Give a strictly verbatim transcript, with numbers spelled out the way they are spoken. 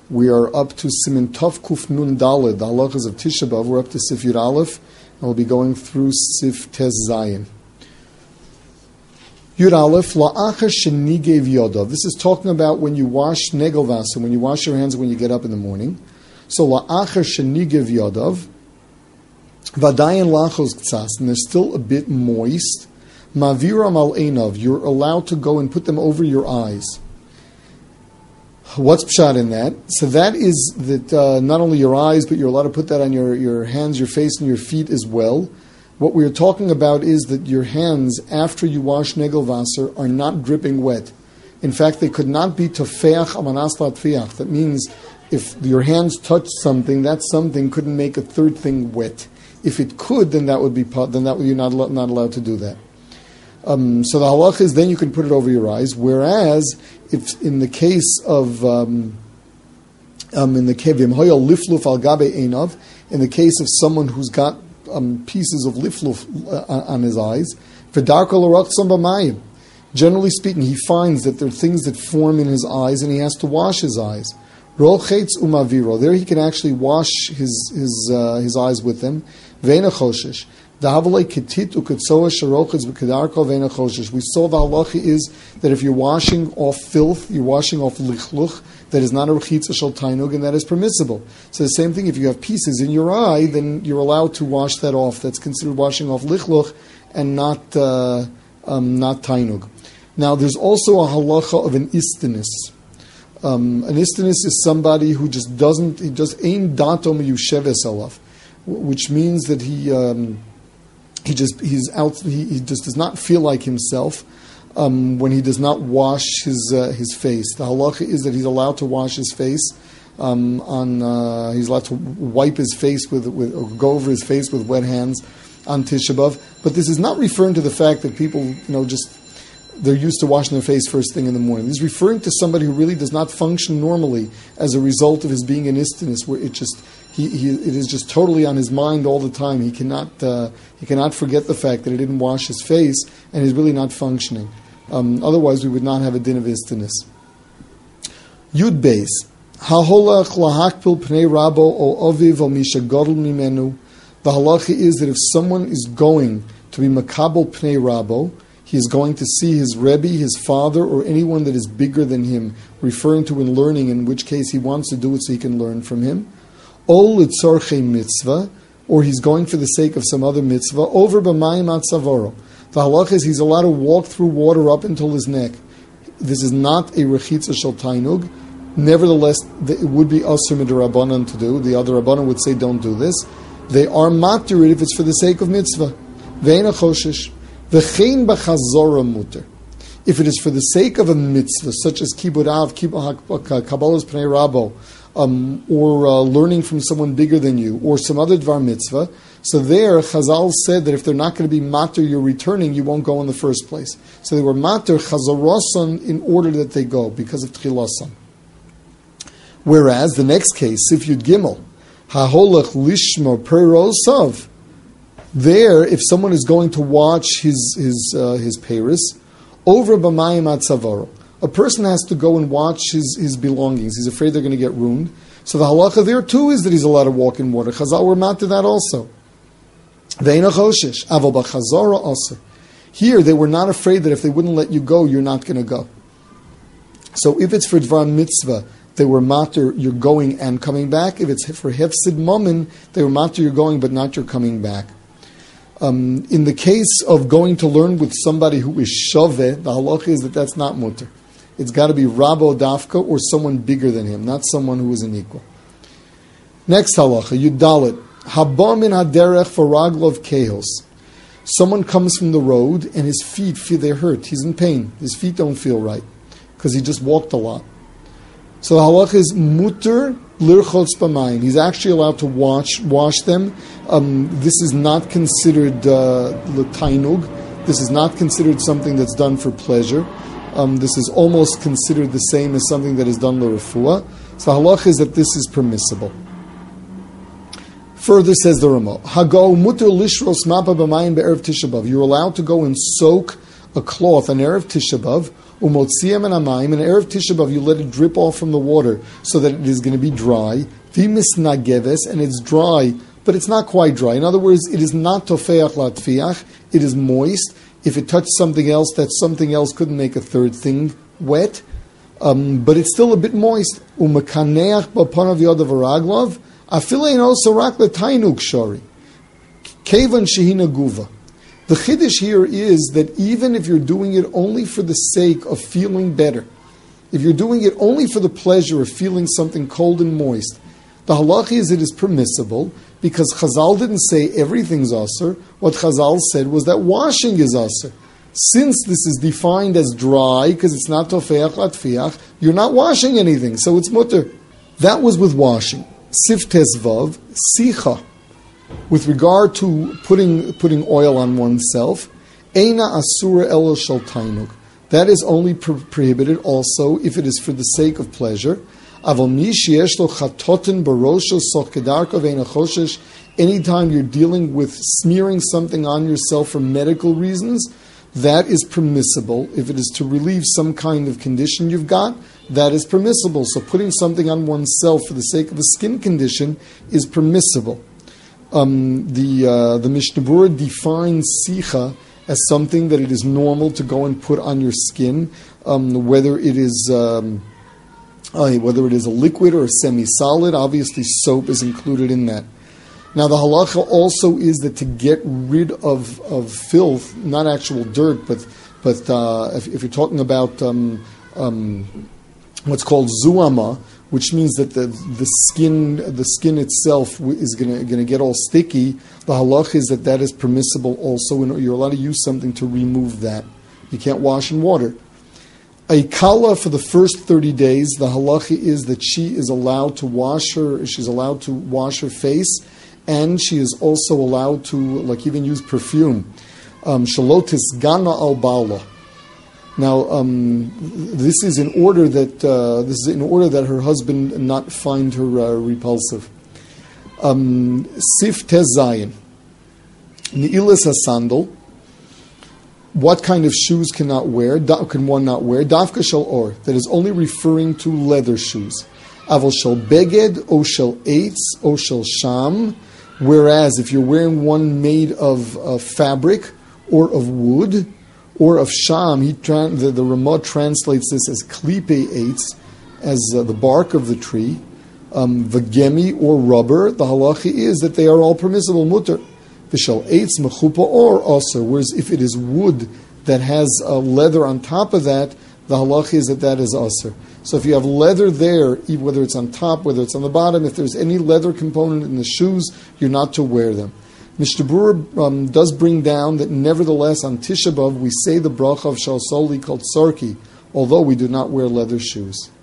We are up to Simin Tov Kuf Nun Daled, the halachas of Tisha B'Av. We're up to Sif Yud Aleph, and we'll be going through Sif Tes Zayin. Yud Aleph, La'achar Shenigev Yodav. This is talking about when you wash Negel Vasa, when you wash your hands when you get up in the morning. So La'achar Shenigev Yodav, Vadayan Lachos Ktsas, and they're still a bit moist. Maviram Al Einov, you're allowed to go and put them over your eyes. What's pshat in that? So that is that uh, not only your eyes, but you're allowed to put that on your, your hands, your face, and your feet as well. What we're talking about is that your hands, after you wash negel vaser, are not dripping wet. In fact, they could not be tofeach amanas latfiach. That means if your hands touch something, that something couldn't make a third thing wet. If it could, then that would be then that you're not not allowed to do that. Um, so the halach is then you can put it over your eyes. Whereas if in the case of um, um, in the kevim hoyal lifluf al gabe einav, in the case of someone who's got um, pieces of lifluf uh, on his eyes, v'darko l'rachtzon b'mayim. Generally speaking, he finds that there are things that form in his eyes, and he has to wash his eyes. Rochetz umaviro. There he can actually wash his his uh, his eyes with them. Ve'ena choshesh. We saw the halacha is that if you're washing off filth, you're washing off lichluch, that is not a rechitza shel tainug, and that is permissible. So the same thing, if you have pieces in your eye, then you're allowed to wash that off. That's considered washing off lichluch and not uh, um, not tainug. Now, there's also a halacha of an istinus. Um, an istinus is somebody who just doesn't, he just ain't dato miyusheves alav, which means that he. Um, He just he's out. He, he just does not feel like himself um, when he does not wash his uh, his face. The halacha is that he's allowed to wash his face. Um, on uh, he's allowed to wipe his face with with or go over his face with wet hands on Tisha B'Av. But this is not referring to the fact that people you know just they're used to washing their face first thing in the morning. He's referring to somebody who really does not function normally as a result of his being an istinus, where it just He, he, it is just totally on his mind all the time. He cannot uh, he cannot forget the fact that he didn't wash his face, and he's really not functioning. Um, otherwise, we would not have a din of istinus. Yud Beis Haholach lahakpil pnei rabo o oviv o misha gadol mimenu. The halacha is that if someone is going to be makabel pnei rabo, he is going to see his rebbe, his father, or anyone that is bigger than him, referring to in learning, in which case he wants to do it so he can learn from him. Ol litzorchei mitzvah, or he's going for the sake of some other mitzvah, over b'mayim at savoro. The halacha is he's allowed to walk through water up until his neck. This is not a rechitza shel tainug. Nevertheless, it would be asur midrabanan to do. The other rabbanan would say don't do this. They are matir if it's for the sake of mitzvah. Ve'ena choshesh. V'chein b'chazora muter. If it is for the sake of a mitzvah, such as kibud av, kabbalas pnei rabo, Um, or uh, learning from someone bigger than you, or some other dvar mitzvah. So there, Chazal said that if they're not going to be mater, you're returning, you won't go in the first place. So they were mater chazarosan in order that they go, because of tchilasan. Whereas, the next case, if Yud Gimel, haholach lishma perosav, there, if someone is going to watch his his uh, his peris, over b'mayim atzavaro, a person has to go and watch his, his belongings. He's afraid they're going to get ruined. So the halacha there too is that he's allowed to walk in water. Chazal were mad to that also. Here they were not afraid that if they wouldn't let you go, you're not going to go. So if it's for dvar mitzvah, they were matter, you're going and coming back. If it's for hefsid momin, they were matter, you're going but not you're coming back. Um, in the case of going to learn with somebody who is shaveh, the halacha is that that's not mutter. It's got to be Rabo Dafka or someone bigger than him, not someone who is an equal. Next halacha, Yudalit. Haba min haderech for raglov kehos. Someone comes from the road and his feet feel they hurt. He's in pain. His feet don't feel right because he just walked a lot. So the halacha is mutter lirchotz b'mayim. He's actually allowed to wash wash them. Um, this is not considered uh, l'tainug. This is not considered something that's done for pleasure. Um, this is almost considered the same as something that is done l'refuah. So halach is that this is permissible. Further says the Ramah, Hago muter lishros mapa b'mayim be'erev Tisha B'Av. You're allowed to go and soak a cloth on erev Tisha B'Av, Umotziyam and amayim, and erev Tisha B'av you let it drip off from the water so that it is going to be dry. V'misnageves, and it's dry, but it's not quite dry. In other words, it is not tofeach latfiach, it is moist. If it touched something else, that something else couldn't make a third thing wet. Um, but it's still a bit moist. Umekaneach b'panav yodav v'raglav, afilein also rak l'tainuk shori. Kevan shehina guva. The chiddush here is that even if you're doing it only for the sake of feeling better, if you're doing it only for the pleasure of feeling something cold and moist, the halacha is it is permissible, because Chazal didn't say everything's asur. What Chazal said was that washing is asur. Since this is defined as dry, because it's not tofeach latfiach, you're not washing anything, so it's mutter. That was with washing. Sif tesvav, sicha. With regard to putting putting oil on oneself, eina asura elo shel tainug. That is only pro- prohibited also if it is for the sake of pleasure. Avol mi sheyesh lo chatotin barosho soch kedarko ve'eina choshesh. Anytime you're dealing with smearing something on yourself for medical reasons, that is permissible. If it is to relieve some kind of condition you've got, that is permissible. So putting something on oneself for the sake of a skin condition is permissible. Um, the uh, the Mishnah Berurah defines sicha as something that it is normal to go and put on your skin, um, whether it is um, uh, whether it is a liquid or a semi-solid. Obviously, soap is included in that. Now, the halacha also is that to get rid of, of filth, not actual dirt, but but uh, if, if you're talking about um, um, what's called zuama, which means that the the skin the skin itself is going to get all sticky. The halach is that that is permissible also, and you're allowed to use something to remove that. You can't wash in water. A kala for the first thirty days, the halacha is that she is allowed to wash her. She's allowed to wash her face, and she is also allowed to like even use perfume. Shalotis gana al bala. Now, um, this is in order that uh, this is in order that her husband not find her uh, repulsive. Um, Sif tez zayin, ni'ilas hasandal. What kind of shoes cannot wear? Da, can one not wear? Davka shel or, that is only referring to leather shoes. Avol shel beged, o shel eitz, o shel sham. Whereas if you're wearing one made of uh, fabric or of wood, or of sham, he tran- the, the Ramah translates this as klipe eitz, as uh, the bark of the tree, um, vagemi or rubber. The halacha is that they are all permissible mutter. V'shal eitz mechupa or also. Whereas if it is wood that has uh, leather on top of that, the halacha is that that is asr. So if you have leather there, whether it's on top, whether it's on the bottom, if there's any leather component in the shoes, you're not to wear them. Mishnah Berurah um, does bring down that nevertheless on Tisha B'av we say the bracha of Shal Soli called Sarki, although we do not wear leather shoes.